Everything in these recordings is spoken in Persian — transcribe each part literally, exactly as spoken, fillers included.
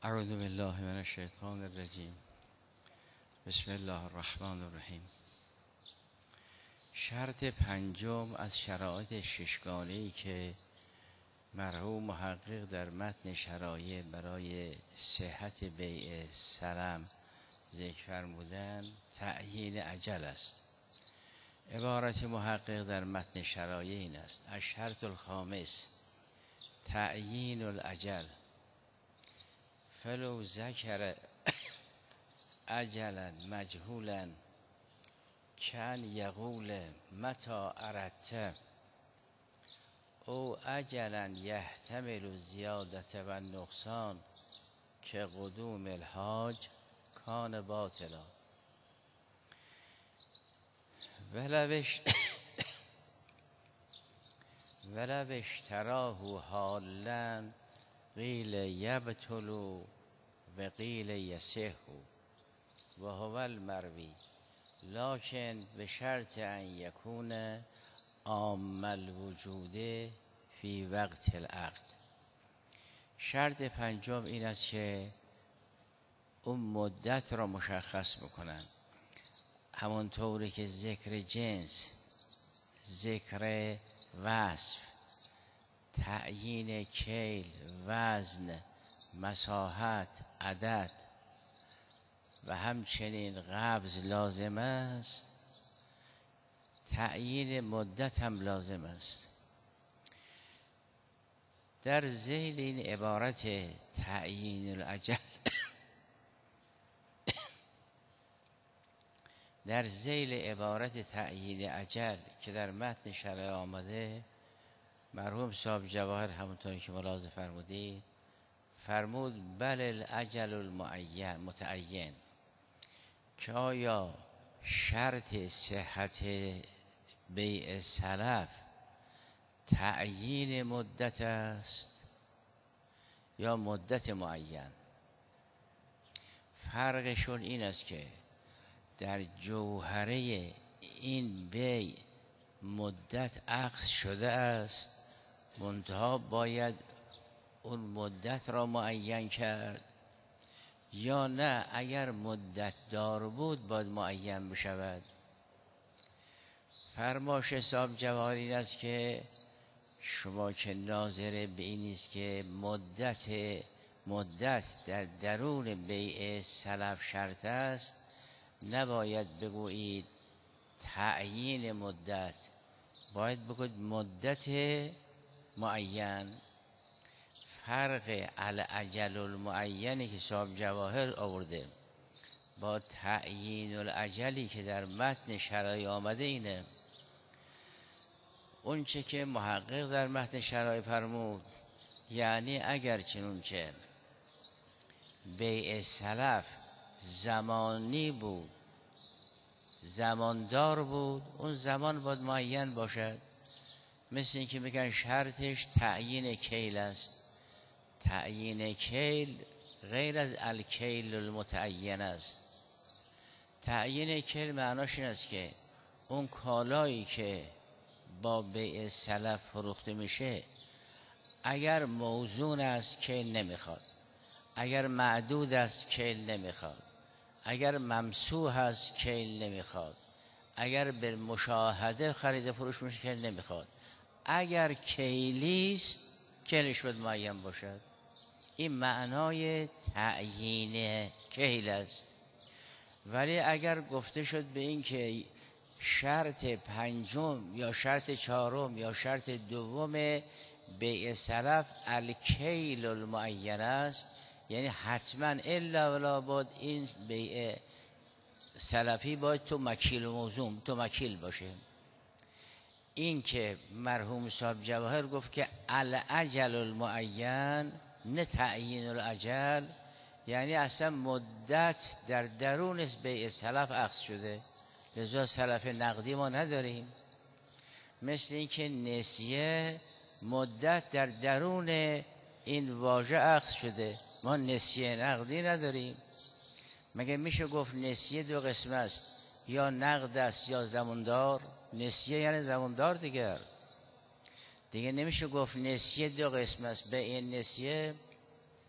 اعوذ بالله من الشیطان الرجیم. بسم الله الرحمن الرحیم. شرط پنجم از شرایط ششگانه‌ای که مرحوم محقق در متن شرایع برای صحت بیع سلم ذکر فرمودن تعیین اجل است. عبارت محقق در متن شرایع این است: الشرط الخامس تعیین الاجل، فلو ذکر اجلا مجهولا کان یقول متى اردت او اجلا یحتمل الزیادة و النقصان که قدوم الحاج کان باطلا ولوش ولو اشتراه حالا قیل یبطل و قیل یصح و هو المروی لکن به شرط ان یکون عام الوجود فی وقت العقد. شرط پنجم این است که اون مدت را مشخص بکنن، همونطوری که ذکر جنس، ذکر وصف، تعیین کیل، وزن، مساحت، عدد و همچنین قبض لازم است، تعیین مدت هم لازم است. در ذیل این عبارت تعیین الاجل در ذیل عبارت تعیین اجل که در متن شرایع آمده، مرحوم صاحب جواهر همونطوری که ملاحظه فرمودید فرمود بل الاجل المعین متعین، که آیا شرط صحت بیع سلف تعیین مدت است یا مدت معین. فرقشون این است که در جوهره این بیع مدت اخذ شده است، منتها باید اون مدت را معین کرد، یا نه اگر مدت دار بود باید معین بشود. فرمایش صاحب جواهر این است که شما که ناظر به این است که مدت مدت در درون بیع سلف شرط است، نباید بگویید تعیین مدت، باید بگوید مدت معین. فرق الاجل المعینی که صاحب جواهر آورده با تعیین الاجلی که در متن شرایع آمده اینه. اون چه که محقق در متن شرایع فرمود، یعنی اگر چنونچه بیع سلف زمانی بود، زماندار بود، اون زمان باید معین باشد. مثل این که میگن شرطش تعیین کیل است. تعیین کیل غیر از الکیل المتعین است. تعیین کیل معناش این است که اون کالایی که با بیع سلف فروخته میشه اگر موزون است کیل نمیخواد، اگر معدود است کیل نمیخواد، اگر ممسوح است کیل نمیخواد، اگر به مشاهده خرید فروش میشه کیل نمیخواد. اگر کیلیست کیلش باید معین باشد. این معنای تعیین کیل است. ولی اگر گفته شد به این که شرط پنجم یا شرط چهارم یا شرط دوم بیع سلف الکیل المعین است، یعنی حتما الا ولا بود این بیع سلفی باید تو مکیل و موزون تو مکیل باشه. این که مرحوم صاحب جواهر گفت که الاجل المعین نه تعیین الاجل، یعنی اصلا مدت در درون بیع سلف اخذ شده، لذا سلف نقدی ما نداریم. مثل این که نسیه مدت در درون این واژه اخذ شده، ما نسیه نقدی نداریم. مگه میشه گفت نسیه دو قسم است، یا نقد است یا زماندار؟ نسیه یعنی زماندار دیگر دیگه نمیشه گفت نسیه دو قسم است. به این نسیه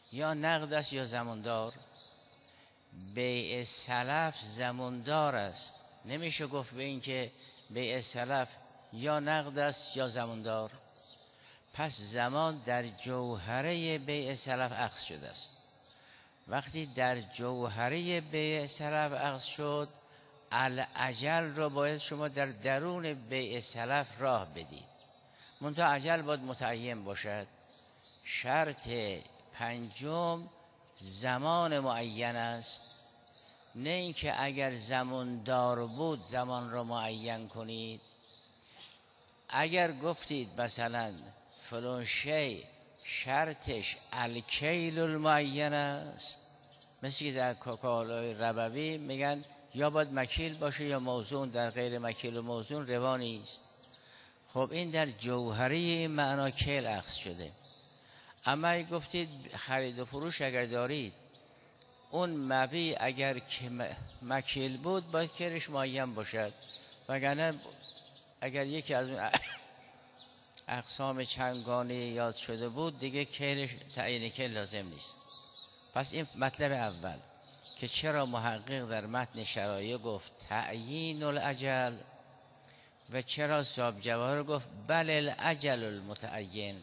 یا نقد است یا زماندار. بیع سلف زماندار است، نمیشه گفت به این که بیع سلف یا نقد است یا زماندار. پس زمان در جوهره بیع سلف اخذ شده است. وقتی در جوهره بیع سلف اخذ شد، الاجل رو باید شما در درون بیع سلف راه بدید. منتها اجل باید متعین باشد. شرط پنجم زمان معین است، نه اینکه اگر زمان دار بود زمان رو معین کنید. اگر گفتید مثلا فلان شی شرطش الکیل المعین است، مثل که در کاکالای ربوی میگن یا باید مکیل باشه یا موزون، در غیر مکیل و موزون روا نیست. خب این در جوهره این معنا کیل اخذ شده. اما اگه گفتید خرید و فروش اگر دارید، اون مبیع اگر که مکیل بود باید کیلش معین باشد، وگرنه اگر یکی از اون اقسام چندگانه یاد شده بود دیگه کیلش تعیین کیل لازم نیست. پس این مطلب اول که چرا محقق در متن شرایع گفت تعیین الاجل و چرا صاحب جواهر گفت بل الاجل المتعین.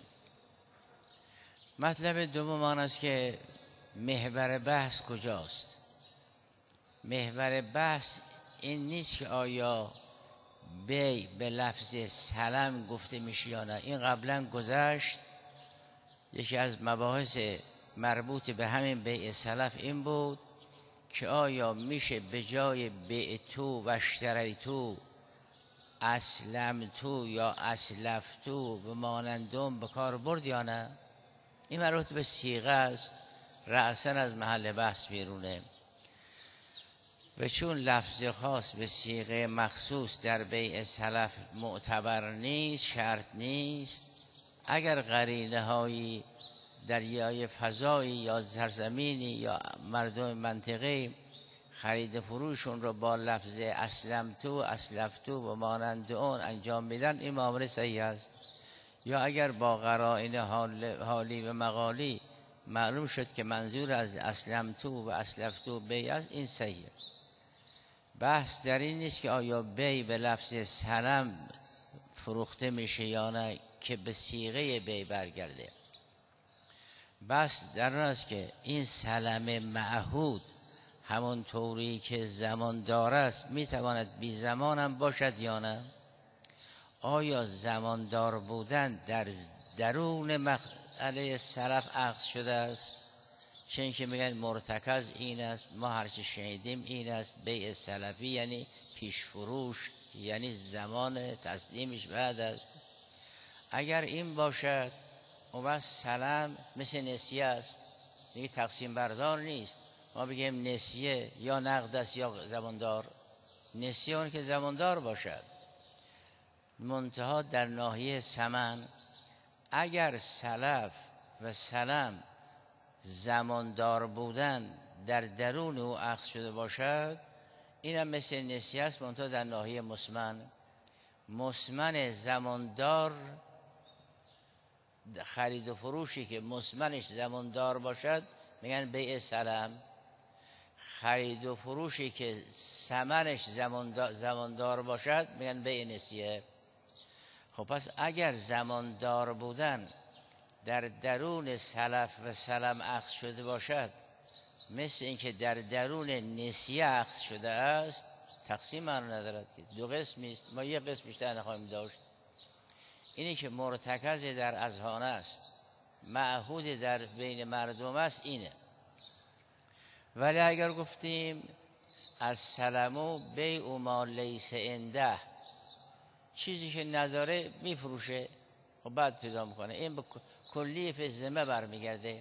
مطلب دوم آن است که محور بحث کجاست. محور بحث این نیست که آیا بی به لفظ سلم گفته میشه یا نه. این قبلا گذشت. یکی از مباحث مربوط به همین بیع سلف این بود که آیا میشه به جای بیع تو و اشتری تو اسلم تو یا اسلف تو به مانندم به کار برد یا نه. این مربوط به صیغه است، رأساً از محل بحث بیرونه. و چون لفظ خاص به صیغه مخصوص در بیع سلف معتبر نیست، شرط نیست، اگر قرینه هایی دریای فضایی یا سرزمینی یا مردم منطقه خرید فروشون رو با لفظ اسلم تو اسلف تو و مانند اون انجام میدن، این معامله صحیح است. یا اگر با قرائن حالی و مقالی معلوم شد که منظور از اسلم تو و اسلف تو بیع است، این صحیح است. بحث در این نیست که آیا بیع به لفظ سلم فروخته میشه یا نه که به صیغه بیع برگرده. بحث در این است که این سلم معهود همون طوری که زمان داره است میتواند بی زمان هم باشد یا نه. آیا زماندار بودن در درون مسئله سلف اخذ شده است؟ چون که میگن مرتکز این است، ما هرچی شنیدیم این است. بیع سلفی یعنی پیش فروش، یعنی زمان تسلیمش بعد است. اگر این باشد اون وقت سلم مثل نسیه است، دیگه تقسیم بردار نیست. ما بگیم نسیه یا نقد است یا زماندار. نسیه اون که زماندار باشد. منتها در ناحیه ثمن اگر سلف و سلم زماندار بودن در درون او اخذ شده باشد، این هم مثل نسیه است، منتها در ناحیه مسمن. مسمن زماندار، خرید و فروشی که مسمنش زماندار باشد میگن بیع سلم. خرید و فروشی که ثمنش زماندار باشد میگن بیع نسیه. خب پس اگر زماندار بودن در درون سلف و سلم اخذ شده باشد، مثل اینکه در درون نسیه اخذ شده است، تقسیم معنی ندارد که دو قسمی است. ما یک قسم بیشتر نخواهیم داشت. اینی که مرتکز در اذهان است، معهود در بین مردم است، اینه. ولی اگر گفتیم از سلمو بیع ما لیس عنده، چیزی که نداره میفروشه و بعد پیدا میکنه، این به کلی فی الذمه برمیگرده.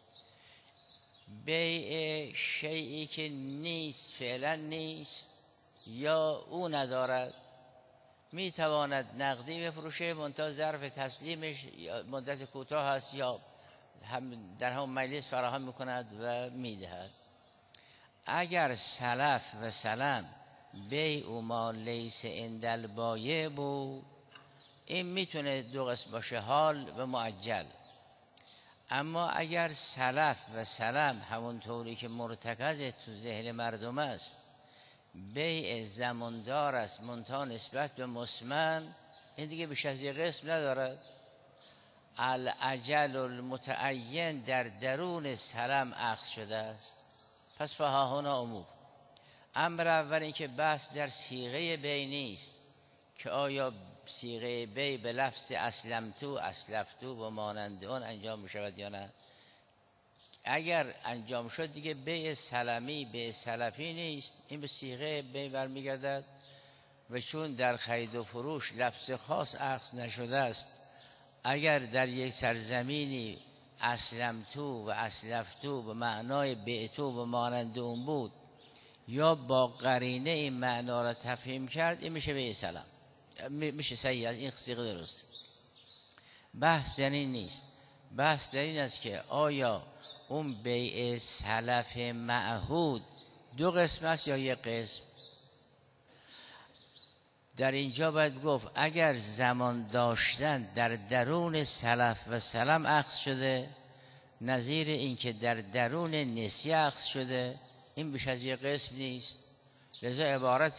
بیع شیئی که نیست، فعلا نیست یا او ندارد، میتواند نقدی بفروشه، منتها ظرف تسلیمش مدت کوتاه است یا هم در هم مجلس فراهم میکند و میدهد. اگر سلف و سلم بیع ما لیس عند البایع بود، این میتونه دو قسم باشه، حال و معجل. اما اگر سلف و سلم همونطوری که مرتکز تو ذهن مردم است بیع زماندار است منتها نسبت به مسمن، این دیگه بیش از یه قسم ندارد. الاجل المتعین در درون سلم اخذ شده است. پس فها هنا امور. امر اول این که بحث در صیغه بی نیست که آیا صیغه بی به لفظ اسلمتو اسلفتو و مانند آن انجام می شود یا نه. اگر انجام شد دیگه بیع سلمی بیع سلفی نیست، این به صیغه بی برمیگردد. و چون در خرید و فروش لفظ خاص اخذ نشده است، اگر در یک سرزمینی اسلمتو و اسلفتو به معنای بیعتو و مانند اون بود یا با قرینه این معنا را تفهیم کرد، این میشه بیع سلم، میشه صحیح است، این صیغه درست. بحث در این نیست. بحث در این است که آیا اون بیع سلف معهود دو قسم است یا یک قسم. در اینجا باید گفت اگر زمان داشتن در درون سلف و سلم اخذ شده، نظیر این که در درون نسیه اخذ شده، این بیش از یک قسم نیست. لذا عبارت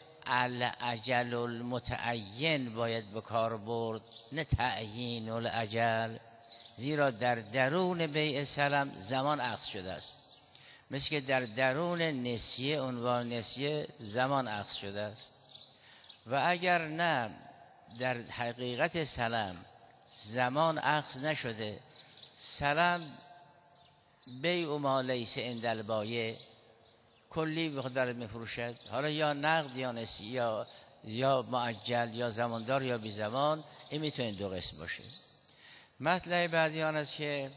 الاجل المتعین باید به کار برد، نه تعیین الاجل، زیرا در درون بیع سلم زمان اخذ شده است. مثل که در درون نسیه عنوان نسیه زمان اخذ شده است. و اگر نه در حقیقت سلم زمان اخذ نشده، سلم بیع ما لیس عند البایع کلی به خود دارد میفروشد، حالا یا نقد یا نسیه یا یا معجل یا زماندار یا بی زمان، این میتونه دو قسم باشه. مطلب بعدی آن است که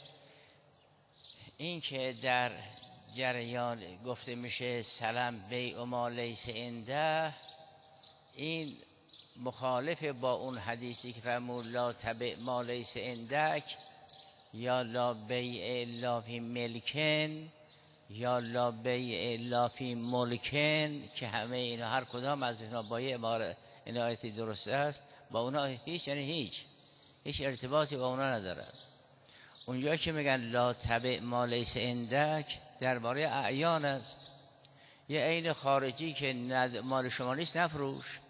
این که در جریان گفته میشه سلم بیع ما لیس عنده، این مخالف با اون حدیثی که فرمود لا تبع ما لیس عندک یا لا بیع الا فی ملکن یا لا بیع الا فی ملکن، که همه اینا هر کدام از اینا با یه عبارت این آیتی درست است، با اونا هیچ یعنی هیچ هیچ ارتباطی با اونا ندارد. اونجا که میگن لا تبع ما لیس عندک درباره اعیان است. یه عین خارجی که مال شما نیست نفروش،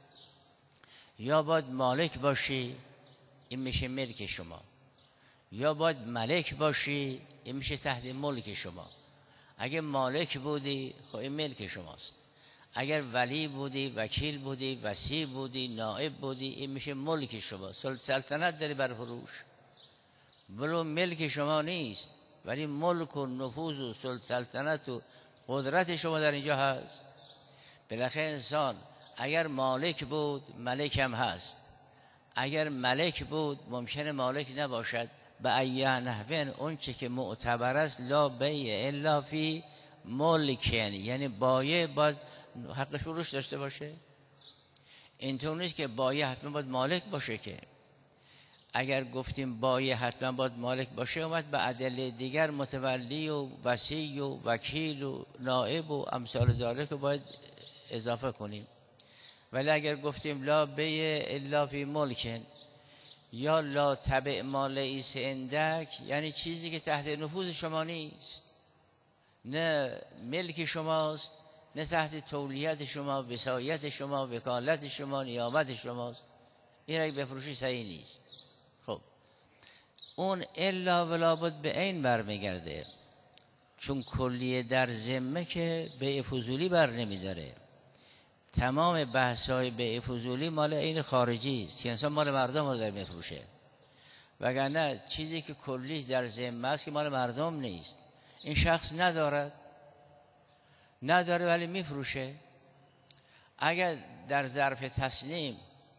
یا باید مالک باشی این میشه ملک شما، یا باید ملک باشی این میشه تحت ملک شما. اگه مالک بودی خب این ملک شماست، اگر ولی بودی وکیل بودی وصی بودی نائب بودی این میشه ملک شما. سلطنت داری بر فروش، ولو ملک شما نیست ولی ملک و نفوذ و سلطنت و قدرت شما در اینجا هست. بالاخره انسان اگر مالک بود ملک هم هست، اگر ملک بود ممکنه مالک نباشد. به ایه نحوین اون چه که معتبر است لا بیع الا فی ملکن، یعنی بایع باید حقش فروش داشته باشه. اینطور نیست که بایع حتما باید مالک باشه. که اگر گفتیم بایع حتما باید مالک باشه، اومد به ادله دیگر متولی و وصی و وکیل و نائب و امثال ذالک که باید اضافه کنیم. ولی اگر گفتیم لا بیع الا فی ملکن یا لا تبع ما لیس عندک، یعنی چیزی که تحت نفوذ شما نیست، نه ملک شماست، نه تحت تولیت شما، وصایت شما، وکالت شما، نیابت شماست، این را بفروشی صحیح نیست. خب اون الا ولا بد به عین برمیگرده، چون کلیه در ذمه که بیع فضولی بر نمیداره. تمام بحث‌های بیع فضولی مال این خارجی است که انسان مال مردم رو در میفروشه، وگرنه چیزی که کلی در ذمه است که مال مردم نیست، این شخص ندارد نداره ولی میفروشه. اگر در ظرف تسلیم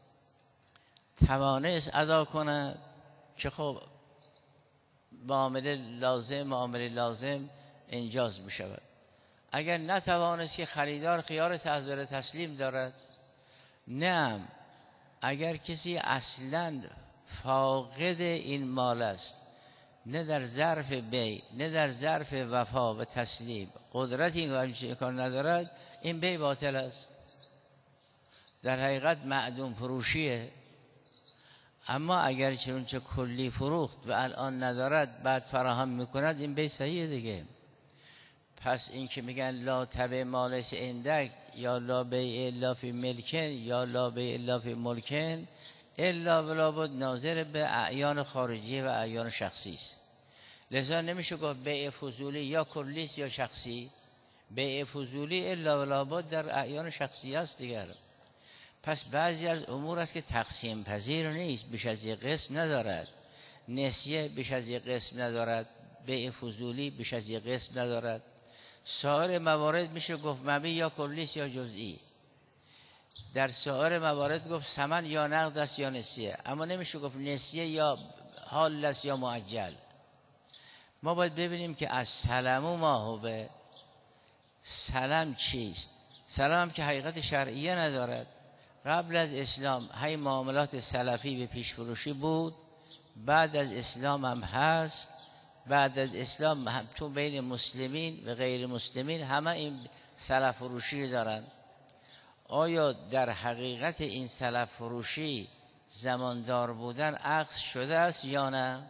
توانست ادا کند که خب معامله لازم معامله لازم انجاز میشود. اگر نتوانست که خریدار خیار تحضر تسلیم دارد. نه اگر کسی اصلا فاقد این مال است، نه در ظرف بی نه در ظرف وفا و تسلیم قدرت این کار ندارد، این بی باطل است، در حقیقت معدوم فروشیه. اما اگر چنانچه کلی فروخت و الان ندارد بعد فراهم میکند، این بی صحیحه دیگه. پس این که میگن لا تبع مالس اندک یا لا بیع الا فی ملکن یا لا بیع الا فی ملکن الا ولا بد ناظر به اعیان خارجی و اعیان شخصی است. لذا نمیشه گفت بیع فضولی یا کلی است یا شخصی. بیع فضولی الا ولا بد در اعیان شخصی است دیگر. پس بعضی از امور است که تقسیم پذیر نیست، بیش از یک قسم ندارد. نسیه بیش از یک قسم ندارد، بیع فضولی بیش از یک قسم ندارد. سایر موارد میشه گفت مبیع یا کلی است یا جزئی. در سایر موارد گفت ثمن یا نقد است یا نسیه، اما نمیشه گفت نسیه یا حال است یا معجل. ما باید ببینیم که از سلم و ما هو، سلم چیست؟ سلم هم که حقیقت شرعیه ندارد. قبل از اسلام های معاملات سلفی به پیش فروشی بود، بعد از اسلام هم هست. بعد از اسلام هم تو بین مسلمین و غیر مسلمین همه این سلف فروشی دارن. آیا در حقیقت این سلف فروشی زماندار بودن عکس شده است یا نه؟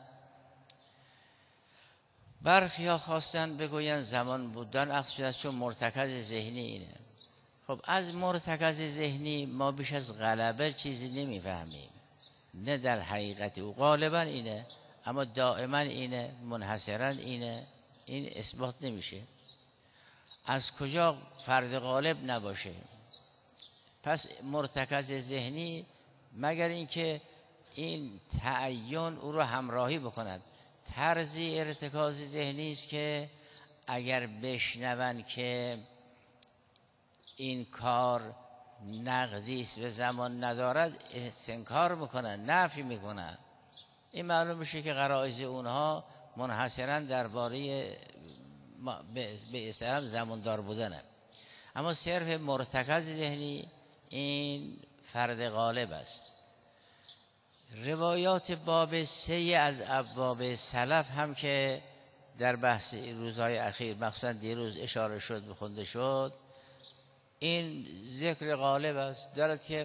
برخی ها خواستن بگوین زمان بودن عکس شده است چون مرتکز ذهنی اینه. خب از مرتکز ذهنی ما بیش از غلبه چیزی نمیفهمیم، نه در حقیقت او غالبا اینه، اما دائما اینه، منحصرا اینه، این اثبات نمیشه. از کجا فرد غالب نباشه؟ پس مرتکز ذهنی مگر اینکه این تعین او رو همراهی بکند. طرزی ارتکاز ذهنی است که اگر بشنون که این کار نقدی است و زمان ندارد استنکار میکنن، نفی میکنن. این معلوم میشه که غرایز اونها منحصرا درباره به اصطلاح زماندار بودنه. اما صرف مرتکز ذهنی این فرد غالب است. روایات باب سه از ابواب سلف هم که در بحث روزهای اخیر مخصوصا دیروز اشاره شد و خونده شد، این ذکر غالب است، دارد که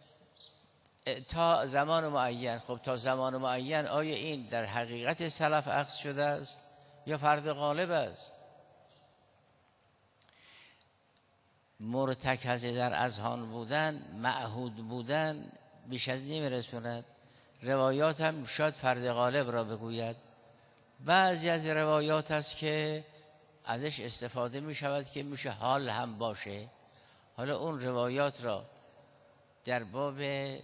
تا زمان معین. خب تا زمان معین آیا این در حقیقت سلف اخذ شده است یا فرد غالب است؟ مرتکز در اذهان بودن، معهود بودن بیش از نمیرسوند. روایات هم شاید فرد غالب را بگوید. بعضی از روایات است که ازش استفاده می شود که میشه حال هم باشه. حالا اون روایات را در باب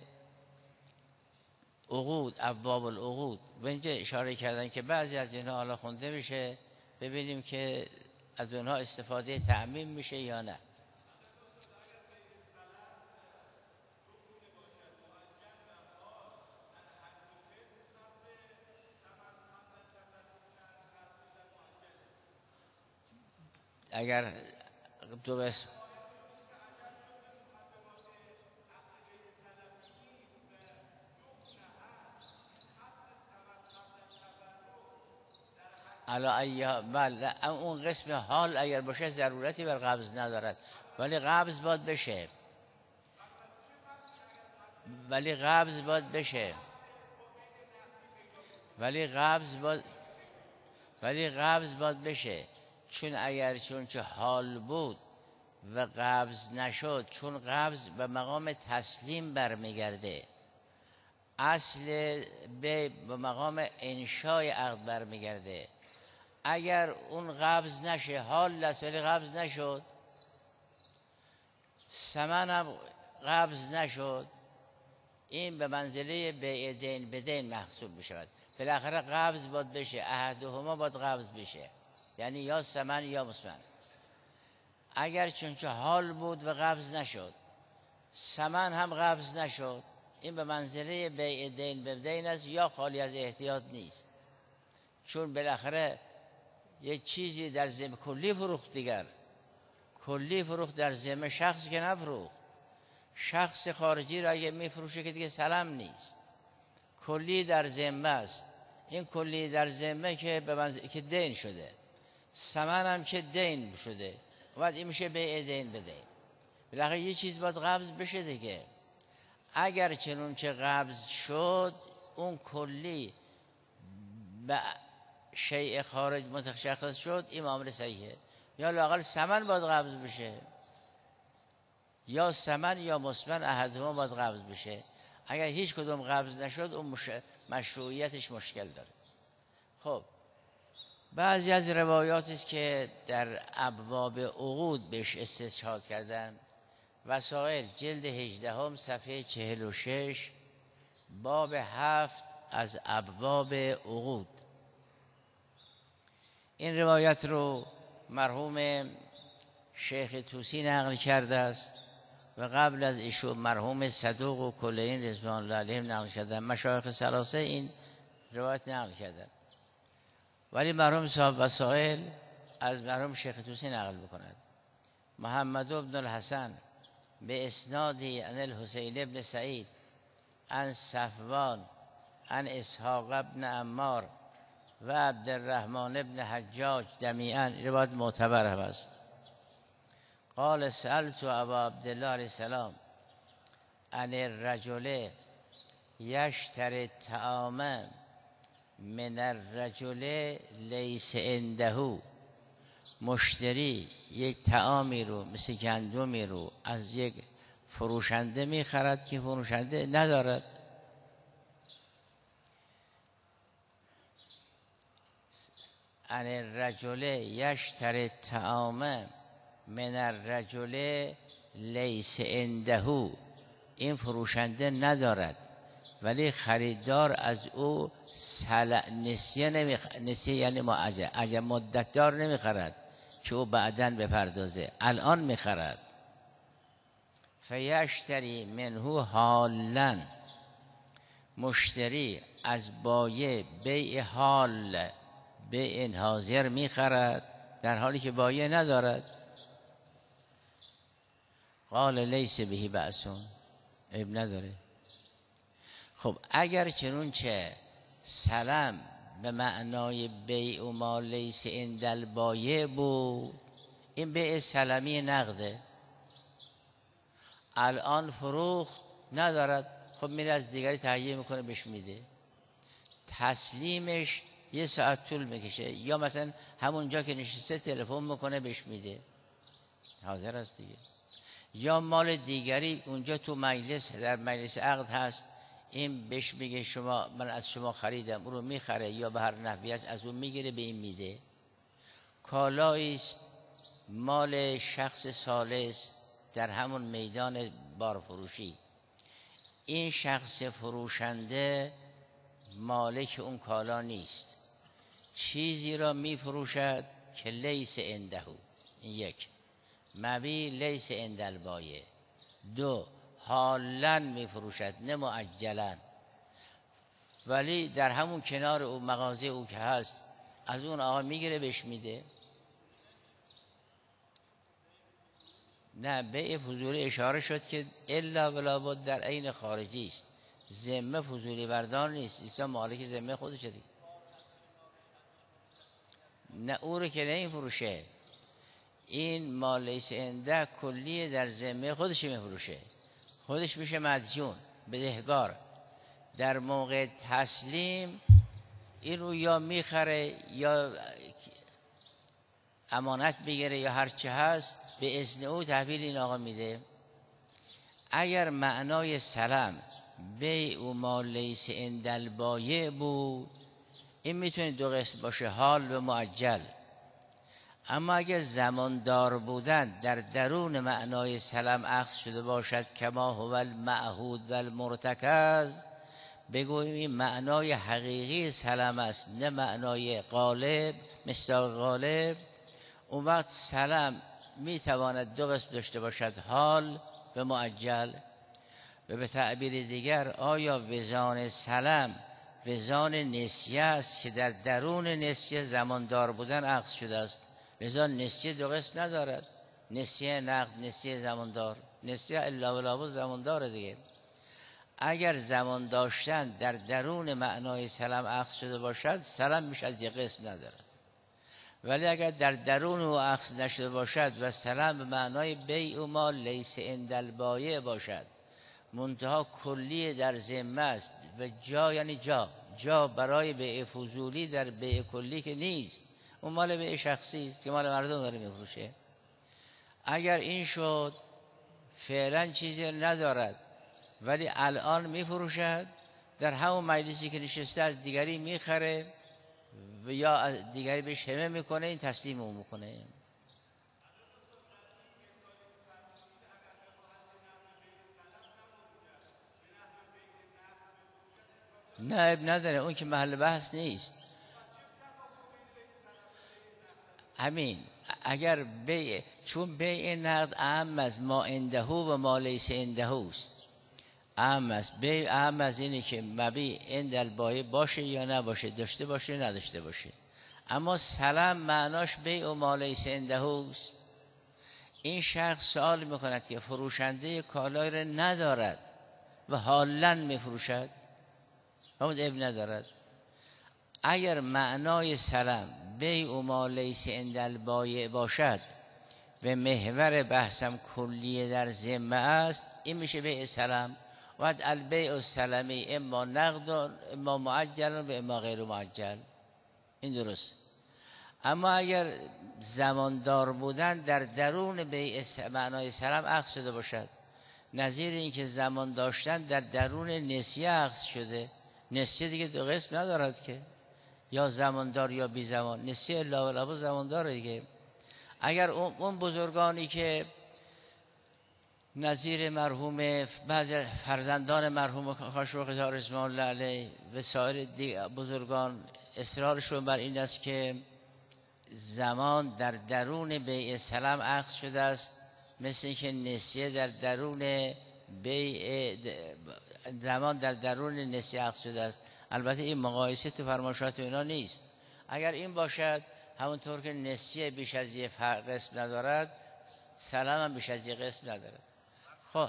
عقود، ابواب العقود به اینجا اشاره کردن که بعضی از اینها حالا خونده میشه، ببینیم که از اونها استفاده تعمیم میشه یا نه. اگر دو بس علا ایها بله، اون قسم حال اگر باشه ضرورتی بر قبض ندارد، ولی قبض باید بشه، ولی قبض باید بشه ولی قبض باید ولی قبض باید بشه چون اگر چون چه حال بود و قبض نشد، چون قبض به مقام تسلیم برمیگرده، اصل به مقام انشای عقد برمیگرده. اگر اون قبض نشه، حال لست ولی قبض نشد، ثمن هم قبض نشد، این به منزله بیع دین به دین محسوب میشود. بالاخره قبض باید بشه، احدهما باید قبض بشه، یعنی یا ثمن یا مثمن. اگر چونچه حال بود و قبض نشد، ثمن هم قبض نشد، این به منزله بیع دین به دین است، یا خالی از احتیاط نیست، چون بالاخره یه چیزی در ذمه کلی فروخت، دیگر کلی فروخت در ذمه شخص که نفروخت. شخص خارجی را اگه میفروشه که دیگه سلام نیست، کلی در ذمه است. این کلی در ذمه که به منزله که دین شده، ثمن هم که دین شده، بعد این میشه بیع دین به دین. بالاخره یه چیز باید قبض بشه دیگه. اگر چنون چه قبض شد اون کلی به شیء خارج متشخص شد، این معامله صحیحه. یا لااقل ثمن باید قبض بشه، یا ثمن یا مثمن احدهما باید قبض بشه. اگر هیچ کدوم قبض نشد اون مش... مشروعیتش مشکل داره. خب بعضی از روایاتی است که در ابواب عقود بهش استشهاد کردن. وسائل جلد هجدهم صفحه چهل و شش باب هفت از ابواب عقود. این روایت رو مرحوم شیخ طوسی نقل کرده است و قبل از ایشون مرحوم صدوق و کلین رضوان الله علیهم نقل کردن. مشایخ ثلاثه این روایت نقل کردن، ولی مرحوم صاحب وسائل از مرحوم شیخ طوسی نقل بکند. محمد بن الحسن به اسنادی عن الحسین ابن سعید عن صفوان عن اسحاق ابن عمار و عبدالرحمن ابن حجاج جمیعا روایت معتبر است. قال سألت ابا عبدالله علیه السلام عن الرجل یشتری الطعام من الرجل لیس عنده. مشتری یک طعامی رو مثل گندمی رو از یک فروشنده میخرد که فروشنده ندارد. عن الرجل یشتری الطعام من الرجل لیس عنده. این فروشنده ندارد ولی خریدار از او سل... نسیه نمیخ... نسیه یعنی معجل عجل مدت دار نمیخرد که او بعداً بپردازه، الان میخرد. فیشتری منهو حالا. مشتری از بایع بیع حال بیع حاضر میخرد در حالی که بایع ندارد. قال لیس بهی بأسون، عیب نداره. خب اگر چنون چه سلم به معنای بیع و ما لیس عند البایع بود، این بیع سلمی نقده. الان فروخت ندارد، خب میره از دیگری تهیه میکنه بهش میده. تسلیمش یه ساعت طول میکشه، یا مثلا همونجا که نشسته تلفن میکنه بهش میده، حاضر است دیگه. یا مال دیگری اونجا تو مجلس در مجلس عقد هست، این بهش میگه شما من از شما خریدم، اون رو میخره یا به هر نحوی است از اون میگیره به این میده. کالایی است مال شخص ثالث در همون میدان بارفروشی، این شخص فروشنده مالک اون کالا نیست، چیزی را میفروشد که لیس عنده. این یک مبیع لیس عند البایع. دو حالا میفروشد نه معجلا، ولی در همون کنار او مغازه او که هست از اون آقا میگیره بهش میده. نه بیع فضولی اشاره شد که الا ولا بد در عین خارجی است، ذمه فضولی بردار نیست، اینجا مالک ذمه خودشه دیگه. نه او رو که نمیفروشه، این مال لیس عنده کلیه در ذمه خودش میفروشه، خودش میشه مدیون بدهکار. در موقع تسلیم این رو یا میخره یا امانت میگیره یا هر چه هست، به اذن او تحویل این آقا میده. اگر معنای سلم بیع و مال لیس عند البایع بود، این میتونه دو قسم باشه، حال و معجل. اما اگر زماندار بودن در درون معنای سلم اخذ شده باشد کما هو المعهود و المرتکز، بگوییم این معنای حقیقی سلم است نه معنای غالب مصداق غالب، اون وقت سلم میتواند دو قسم داشته باشد، حال و معجل. و به تعبیر دیگر آیا وزان سلم وزان نسیه است که در درون نسیه زماندار بودن اخذ شده است، لذا نسیه دو قسم ندارد، نسیه نقد نسیه زماندار، نسیه الا ولا بود زماندار دیگه. اگر زمان داشتن در درون معنای سلم اخذ شده باشد، سلم میشه از یک قسم ندارد. ولی اگر در درون او اخذ نشده باشد و سلم به معنای بیع و مال لیس عند البایع باشد، منتها کلی در ذمه است و جا یعنی جا جا برای بیع فضولی در بیع کلی که نیست، اون مال بیع شخصی است که مال مردم داره میفروشه. اگر این شد فعلا چیزی ندارد ولی الان میفروشد، در همون مجلسی که نشسته از دیگری میخره و یا از دیگری بهش همه میکنه، این تسلیم اون میکنه. نه اب نداره، اون که محل بحث نیست. همین اگر بیع، چون بیع نقد اهم از ما عنده و ما لیس عنده است، اهم است بیع اهم از اینه که مبیع عند البایع باشه یا نباشه، داشته باشه یا نداشته باشه. اما سلام معناش بیع و ما لیس عنده است. این شخص سوال میکند که فروشنده کالای را ندارد و حالا میفروشد، همون اب ندارد. اگر معنای سلام بیع و ما لیس عند البایع باشد و محور بحثم کلیه در ذمه است، این میشه بیع سلام. و البیع السلمی اما نقد و اما معجل و اما غیر معجل، این درست. اما اگر زماندار بودن در درون بیع معنای سلام اخذ شده باشد، نظیر این که زمان داشتن در درون نسیه اخذ شده، نسیه دیگه دو قسم ندارد که یا زماندار یا بی زمان، نسیه الا و لابد زمانداره دیگه. اگر اون بزرگانی که نظیر مرحوم بعضی فرزندان مرحوم کاشف قطار اسماعیل الله علیه و سایر بزرگان اصرارشون بر این است که زمان در درون بیع سلام اخذ شده است، مثل اینکه نسیه در درون بیع زمان در درون نسیه اخذ شده است. البته این مقایسه تو فرمایشات اینا نیست. اگر این باشد همونطور که نسیه بیش از یک قسم ندارد، سلام هم بیش از یک قسم ندارد. خب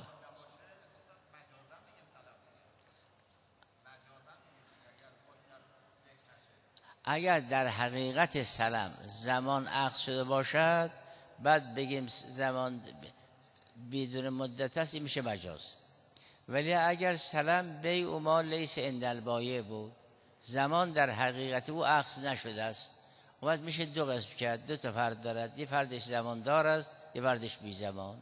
اگر در حقیقت سلام زمان اخذ شده باشد، بعد بگیم زمان بدون مدت است، این میشه مجاز. ولی اگر سلام بیع و ما لیس عند البایع بود، زمان در حقیقت او اخذ نشده است، بعد میشه دو قسم کرد، دو تا فرد دارد، یه فردش زماندار است، یه فردش بی زمان.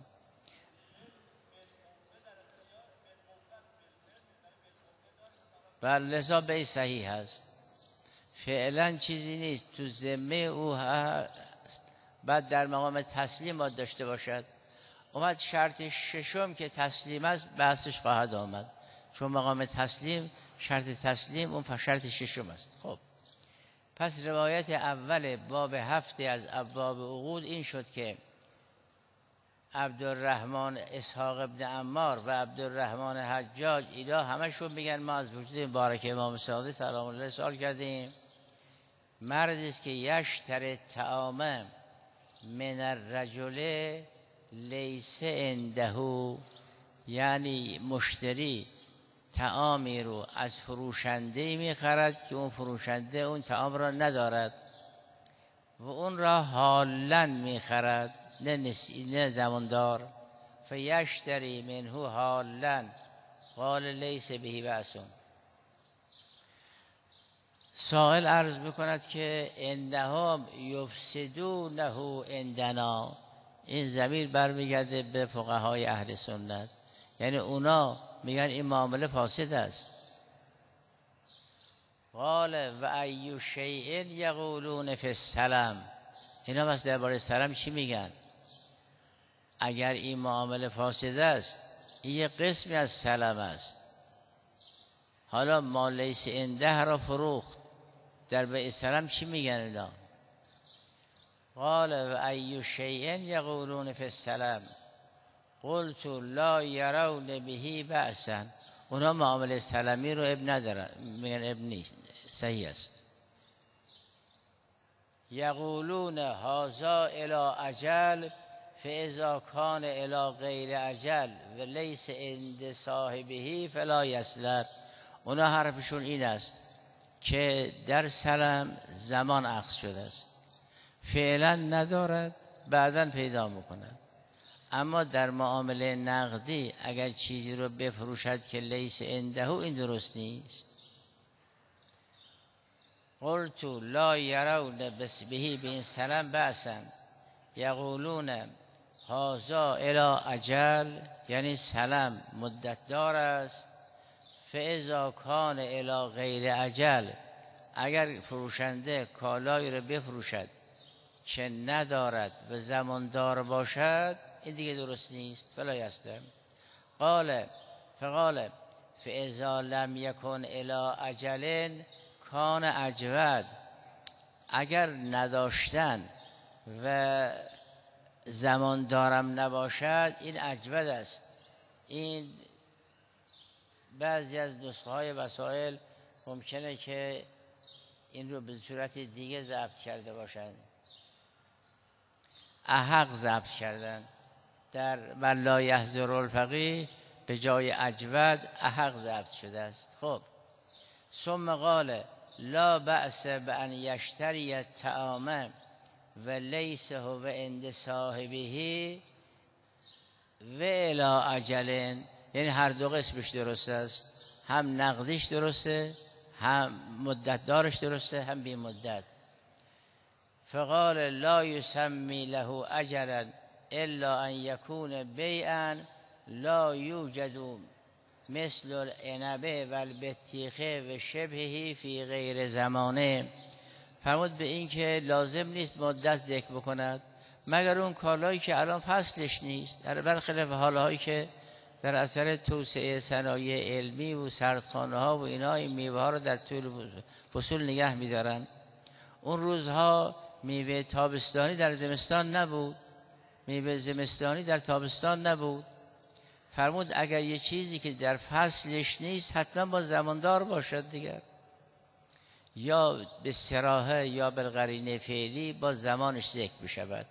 بر لذا بیع صحیح است، فعلا چیزی نیست تو ذمه او هست. بعد در مقام تسلیم باید داشته باشد. اومد شرط ششم که تسلیم است، بحثش خواهد آمد، چون مقام تسلیم شرط تسلیم اون شرط ششم است. خب پس روایت اول باب هفته از ابواب عقود این شد که عبدالرحمن اسحاق ابن عمار و عبدالرحمن حجاج اینا همشون میگن ما از وجود مبارک امام صادق سلام الله سوال کردیم. مردی است که یشتری طعام من الرجل لیس عنده، یعنی مشتری طعامی رو از فروشنده میخرد که اون فروشنده اون طعام را ندارد و اون را حالا میخرد، نه نسی نه زماندار. فیشتری منه حالا قال لیس بهی بأسون. سائل عرض میکند که انهم یفسدونه عندنا، این ضمیر برمیگرده به فقهای اهل سنت، یعنی اونا میگن این معامله فاسد است. قال و ای شیء یقولون فی السلام، اینا بس درباره سلام چی میگن؟ اگر این معامله فاسد است، این یه قسمی از سلام است. حالا ما لیس عنده را فروخت، در بیع سلام چی میگن اینا؟ قال و ای شیء یقولون فی السلام قلت لا یرون بهی بأسا، اونا معامله سلامی رو اب ندارن، میگن اب نیست، صحیح است. یقولون هذا الی اجل فاذا کان الی غیر اجل و لیس عند صاحبه فلا یسلب. اونا حرفشون این است که در سلام زمان اخذ شده است، فعلا ندارد، بعدا پیدا میکند. اما در معامله نقدی اگر چیزی رو بفروشد که لیس عنده، این درست نیست. قلت لا یرون بهی به این سلم بأسا یقولون هذا الی اجل، یعنی سلم مدت دار است. فاذا کان الی غیر اجل، اگر فروشنده کالایی رو بفروشد که ندارد و زماندار باشد، این دیگه درست نیست. فلا یستم. قال فقال فاذا لم یکن الی اجل کان اجود، اگر نداشتن و زماندارم نباشد این اجود است. این بعضی از نسخه های وسائل ممکنه که این رو به صورت دیگه ضبط کرده باشند، احق ضبط کردن. در من لا یحضر الفقیه به جای اجود احق ضبط شده است. خب ثم قال لا بأس بأن یشتری الطعام و لیس هو عند صاحبه و الی اجل، یعنی هر دو قسمش درست است، هم نقدیش درسته، هم مدت دارش درسته، هم بی مدت. فقال لا یسمی له اجلا الا ان یکون بیعا لا یوجد مثل العنب و البطیخه و شبهه فی غیر زمانه. فرمود به این که لازم نیست مدت ذکر بکند مگر اون کالایی که الان فصلش نیست، برخلاف حالهایی که در اثر توسعه صنایع علمی و سردخانه ها و اینا این میوه ها رو در طول فصول نگه میدارن. اون روزها میوه تابستانی در زمستان نبود، میوه زمستانی در تابستان نبود. فرمود اگر یه چیزی که در فصلش نیست حتما با زماندار باشد دیگر، یا به صراحه یا به قرینه فعلی با زمانش ذکر بشود.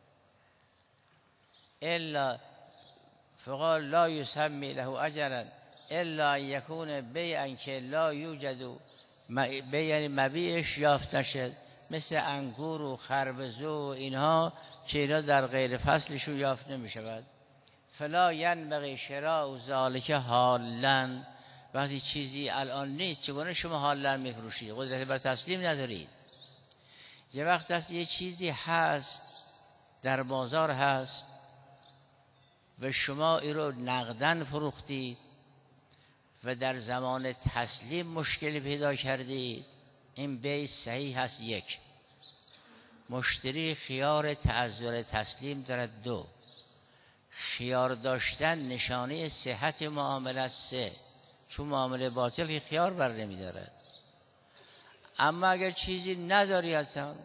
الا فقال لا یسمی له اجلا الا ان یکون بیعا که لا یوجد، بیع یعنی مبیعش یافت نشد، مثل انگور و خربزه و اینها که اینا در غیر فصلشون یافت نمی شود. فلا ینبغی شراء ذلک حالا، وقتی چیزی الان نیست چگونه شما حالا میفروشید؟ قدرت بر تسلیم ندارید. یه وقت هست یه چیزی هست در بازار هست و شما این رو نقدن فروختید و در زمان تسلیم مشکلی پیدا کردید، این بیع صحیح هست. یک، مشتری خیار تعذر تسلیم دارد. دو، خیار داشتن نشانه صحت معامله است. سه، چون معامله باطل که خیار بر نمی دارد. اما اگر چیزی نداری، اصلا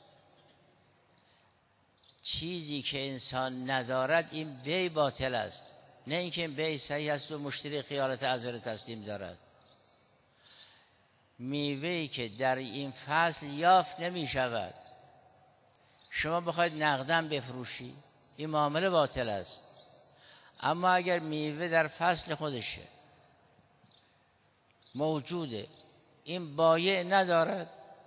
چیزی که انسان ندارد، این بیع باطل است، نه اینکه این بیع صحیح است و مشتری خیار تعذر تسلیم دارد. میوه‌ای که در این فصل یافت نمی شود شما بخواید نقدن بفروشی، این معامله باطل است. اما اگر میوه در فصل خودشه موجوده، این بایع ندارد،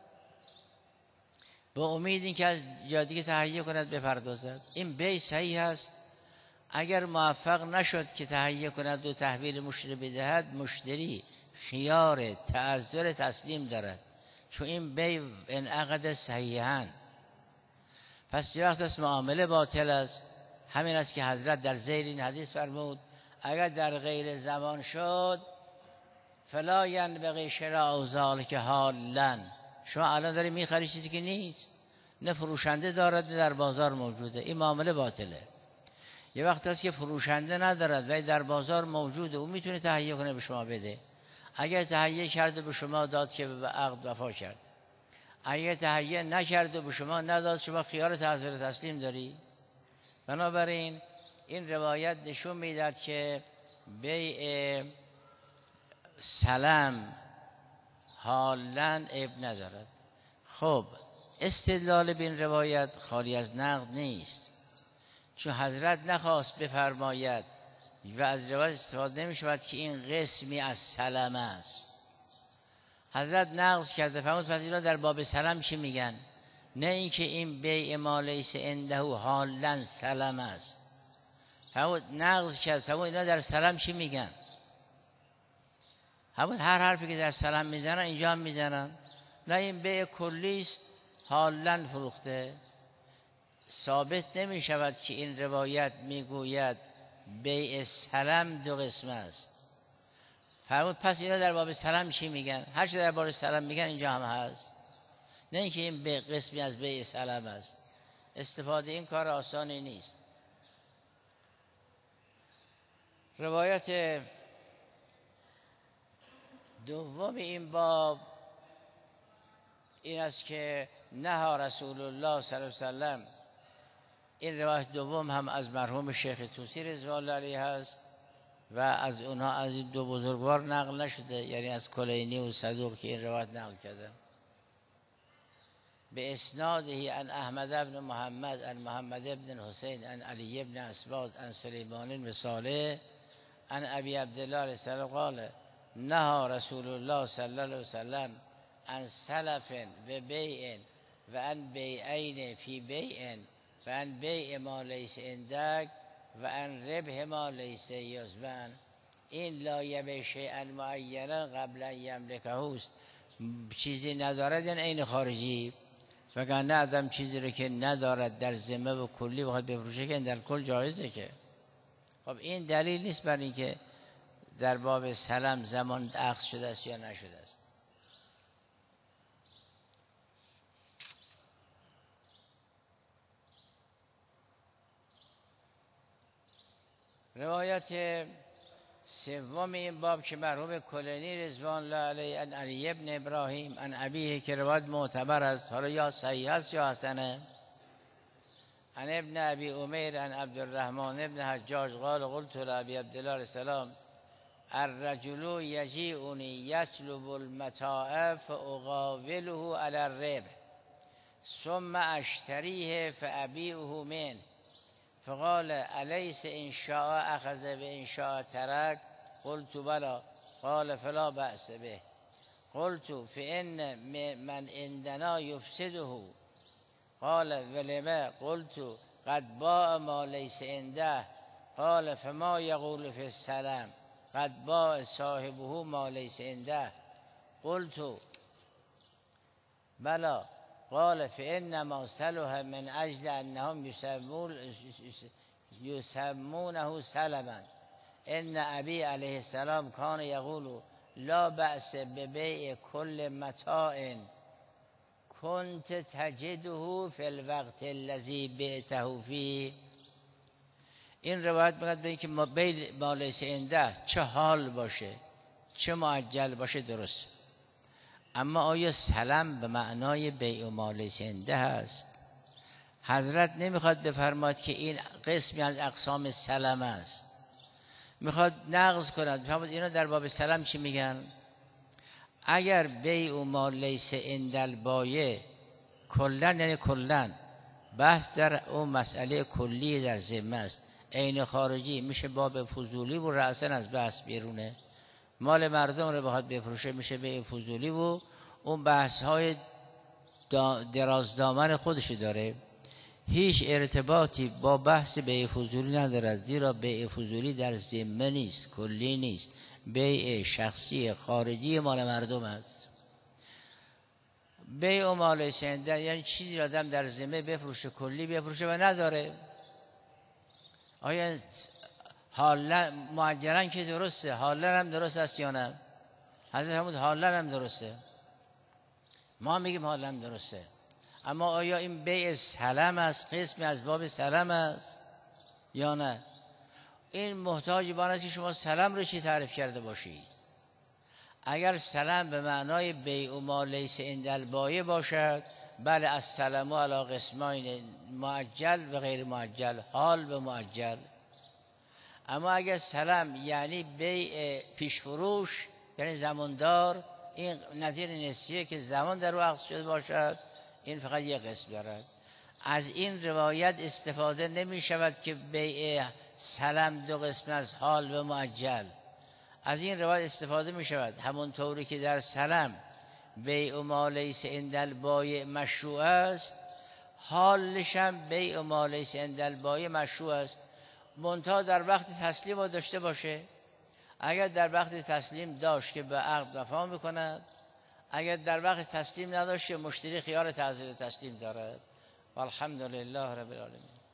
به امید این که از جادیه تهیه کند بپردازد، این بیع صحیح است. اگر موفق نشد که تهیه کند و تحویل مشتری بدهد، مشتری خیار تعذر تسلیم دارد، چون این بیع انعقد صحیحاً. پس یه وقت است معامله باطل است. همین است که حضرت در ذیل این حدیث فرمود اگر در غیر زمان شد فلا ینبغی شراء ذلک حالا، شما الان داری میخری چیزی که نیست، نه فروشنده دارد نه در بازار موجوده، این معامله باطله. یه وقت است که فروشنده ندارد ولی در بازار موجوده، او میتونه تهیه کنه به شما بده. اگر تهیه کرده به شما داد که به عقد وفا کرد، اگر تهیه نکرده به شما نداد، شما خیار تعذر تسلیم داری. بنابراین این روایت نشون میداد که بیع سلم حالا عیب ندارد. خب استدلال به این روایت خالی از نقد نیست، چون حضرت نخواست بفرماید و از روایت استفاده نمی شود که این قسمی از سلم است. حضرت نقض کرده فرمود پس اینا در باب سلم چی میگن؟ نه اینکه این بیع ما لیس عنده حالا سلم است. فرمود نقض کرد. فرمود اینا در سلام چی میگن؟ همون هر حرفی که در سلام میزنن اینجا هم میزنن. نه این بیع کلی است، حالا فروخته. ثابت نمی شود که این روایت میگوید بیع سلام دو قسم است. فرمود پس اینا در باب سلام چی میگن؟ هر چی در باب سلام میگن اینجا هم هست. نه اینکه این بیع قسمی از بیع سلام است. استفاده این کار آسانی نیست. روایت دوم این باب این است که نهی رسول الله صلی الله علیه و سلم. این روایت دوم هم از مرحوم شیخ طوسی رضوان الله علیه هست و از اونها از این دو بزرگوار نقل نشده، یعنی از کلینی و صدوق که این روایت نقل کرده. به اسناده عن احمد بن محمد عن محمد بن حسین عن علی بن اسباد عن سلیمان بن صالح عن ابی عبدالله علیه السلام قال نهى رسول الله صلی الله علیه وسلم عن سلف و بیع و عن بیعین فی بیع و عن بیع ما لیس عندک و عن ربح ما لیس یزبن این لا یبیع شیئا معینا قبل ان یملکه است. چیزی ندارد یعنی عین خارجی، وگرنه آدم چیزی رو که ندارد در ذمه و کلی بخواد بفروشه که در کل جایزه که. خب این دلیل نیست بر اینکه در باب سلام زمان اخذ شده است یا نشده است. روایت سوم این باب که مرحوم کلینی رضوان الله علیه عن علی ابن ابراهیم عن ابیه که روایت معتبر است، حالا یا صحیح است یا حسنه. عن ابن ابی امیر عن عبد الرحمن ابن حجاج قال قلت لابی عبدالله علیه السلام الرجل یجیئنی یطلب المتاع فاقاوله علی الربح ثم اشتریه فابیعه منه فقال الیس ان شاء اخذ و ان شاء ترک قلت بلا قال فلا بأس به قلت فإن من عندنا یفسده قال ولما قلت قد باع ما لیس عنده قال فما یقول فی السلام قد باع صاحبه ما لیس عنده قلت بلا قال فإنما صلح من اجل انهم یسمونه سلما ان ابی علیه السلام کان یقول لا بأس ببیع کل متاع کنت تجده فی الوقت الذی بعته فیه. این روایت میگه به اینکه بیع ما لیس عنده چه حال باشه چه معجل باشه درست، اما آیا سلام به معنای بیع ما لیس عنده هست؟ حضرت نمیخواد بفرماد که این قسمی از اقسام سلام است، میخواد نقض کند. فرمود اینا در باب سلام چی میگن؟ اگر بیع ما لیس عند البایع کلا یعنی کلا بحث در اون مسئله کلی در ذمه است، عین خارجی میشه باب فضولی و رأسا از بحث بیرونه. مال مردم رو بخواد بفروشه میشه بیع فضولی و اون بحث های دراز دامن خودش داره، هیچ ارتباطی با بحث بیع فضولی نداره، زیرا بیع فضولی در ذمه نیست، کلی نیست، بیع شخصی خارجی مال مردم است. بیع مال لیس عنده یعنی چیزی را آدم در ذمه بفروشه، کلی بفروشه و نداره. آیا حالا معجلا که درسته، حالا هم درست است یا نه؟ حضرت فرمود حالا هم درسته، ما میگیم حالا هم درسته. اما آیا این بیع سلام است، قسمی از باب سلام است یا نه؟ این محتاج به آن است که شما سلام رو چی تعریف کرده باشید. اگر سلام به معنای بیع ما لیس عند البایع باشد، بله از سلام علی قسمین معجل و غیر معجل، حال و معجل. اما اگر سلام یعنی بیع پیش فروش یعنی زماندار، این نظیر نسیه که زمان در وقت شده باشد، این فقط یک قسم دارد. از این روایت استفاده نمی شود که بیع سلام دو قسم از حال و معجل. از این روایت استفاده می شود همون طوری که در سلام بیع ما لیس عند البایع مشروع است، حالش هم بیع ما لیس عند البایع مشروع است. منتها در وقت تسلیم رو داشته باشه. اگر در وقت تسلیم داشت که به عقد وفا میکند، اگر در وقت تسلیم نداشت مشتری خیار تعزیر تسلیم دارد. والحمد لله رب العالمین.